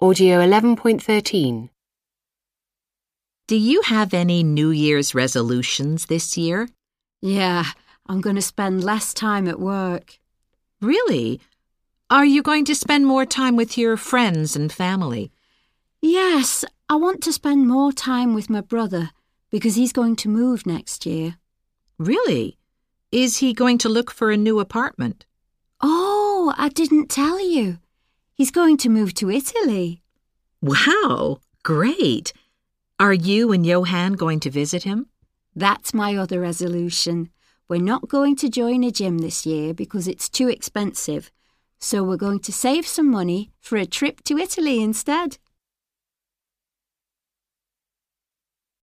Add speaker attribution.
Speaker 1: Audio 11.13.
Speaker 2: Do you have any New Year's resolutions this year?
Speaker 3: Yeah, I'm going to spend less time at work.
Speaker 2: Really? Are you going to spend more time with your friends and family?
Speaker 3: Yes, I want to spend more time with my brother because he's going to move next year.
Speaker 2: Really? Is he going to look for a new apartment?
Speaker 3: Oh, I didn't tell you. He's going to move to Italy.
Speaker 2: Wow, great. Are you and Johan going to visit him?
Speaker 3: That's my other resolution. We're not going to join a gym this year because it's too expensive. So we're going to save some money for a trip to Italy instead.